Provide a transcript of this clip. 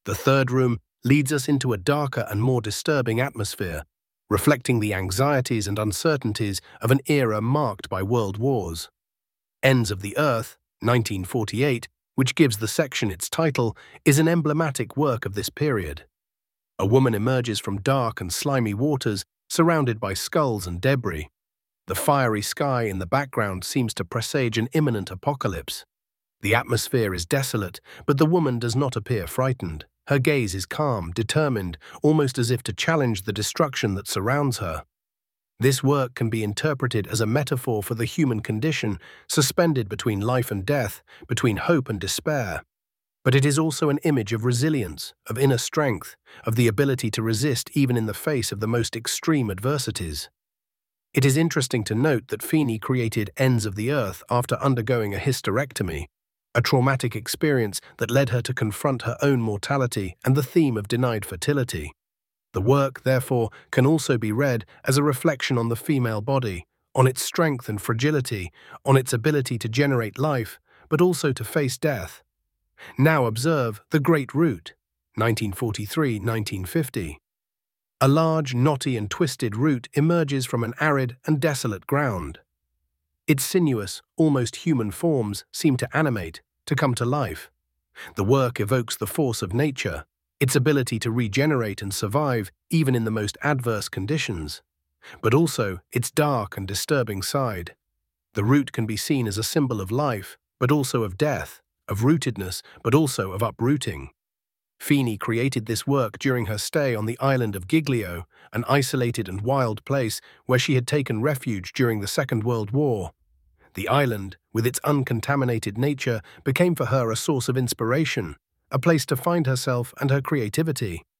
The third room leads us into a darker and more disturbing atmosphere, reflecting the anxieties and uncertainties of an era marked by world wars. Ends of the Earth, 1948, which gives the section its title, is an emblematic work of this period. A woman emerges from dark and slimy waters, surrounded by skulls and debris. The fiery sky in the background seems to presage an imminent apocalypse. The atmosphere is desolate, but the woman does not appear frightened. Her gaze is calm, determined, almost as if to challenge the destruction that surrounds her. This work can be interpreted as a metaphor for the human condition, suspended between life and death, between hope and despair. But it is also an image of resilience, of inner strength, of the ability to resist even in the face of the most extreme adversities. It is interesting to note that Feeney created Ends of the Earth after undergoing a hysterectomy, a traumatic experience that led her to confront her own mortality and the theme of denied fertility. The work, therefore, can also be read as a reflection on the female body, on its strength and fragility, on its ability to generate life, but also to face death. Now observe The Great Root, 1943-1950. A large, knotty and twisted root emerges from an arid and desolate ground. Its sinuous, almost human forms seem to animate, to come to life. The work evokes the force of nature, its ability to regenerate and survive even in the most adverse conditions, but also its dark and disturbing side. The root can be seen as a symbol of life, but also of death, of rootedness, but also of uprooting. Feeney created this work during her stay on the island of Giglio, an isolated and wild place where she had taken refuge during the Second World War. The island, with its uncontaminated nature, became for her a source of inspiration, a place to find herself and her creativity.